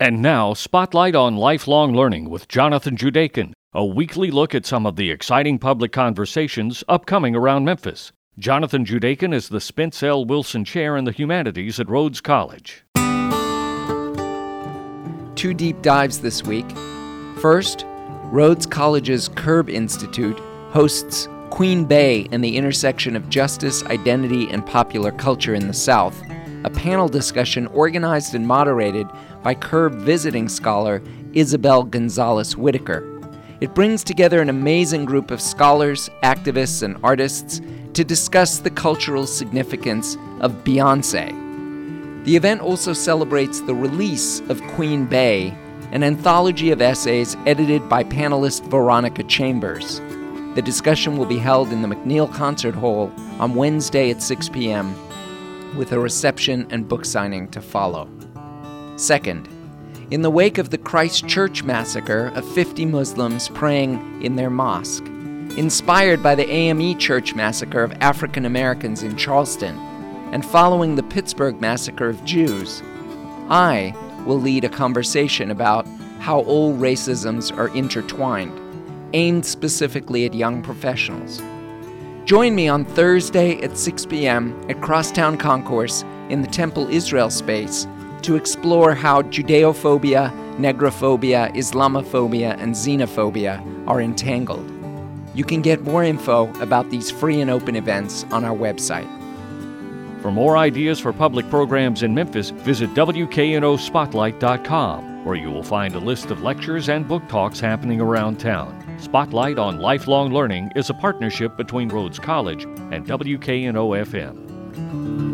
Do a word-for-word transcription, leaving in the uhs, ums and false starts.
And now, Spotlight on Lifelong Learning with Jonathan Judakin, a weekly look at some of the exciting public conversations upcoming around Memphis. Jonathan Judakin is the Spence L. Wilson Chair in the Humanities at Rhodes College. Two deep dives this week. First, Rhodes College's Curb Institute hosts Queen Bey and the Intersection of Justice, Identity, and Popular Culture in the South, a panel discussion organized and moderated by Curb visiting scholar Isabel Gonzalez Whitaker. It brings together an amazing group of scholars, activists, and artists to discuss the cultural significance of Beyoncé. The event also celebrates the release of Queen Bey, an anthology of essays edited by panelist Veronica Chambers. The discussion will be held in the McNeil Concert Hall on Wednesday at six p.m., with a reception and book signing to follow. Second, in the wake of the Christchurch massacre of fifty Muslims praying in their mosque, inspired by the A M E Church massacre of African Americans in Charleston, and following the Pittsburgh massacre of Jews, I will lead a conversation about how all racisms are intertwined, aimed specifically at young professionals. Join me on Thursday at six p.m. at Crosstown Concourse in the Temple Israel space to explore how Judeophobia, Negrophobia, Islamophobia, and Xenophobia are entangled. You can get more info about these free and open events on our website. For more ideas for public programs in Memphis, visit W K N O Spotlight dot com, where you will find a list of lectures and book talks happening around town. Spotlight on Lifelong Learning is a partnership between Rhodes College and W K N O F M.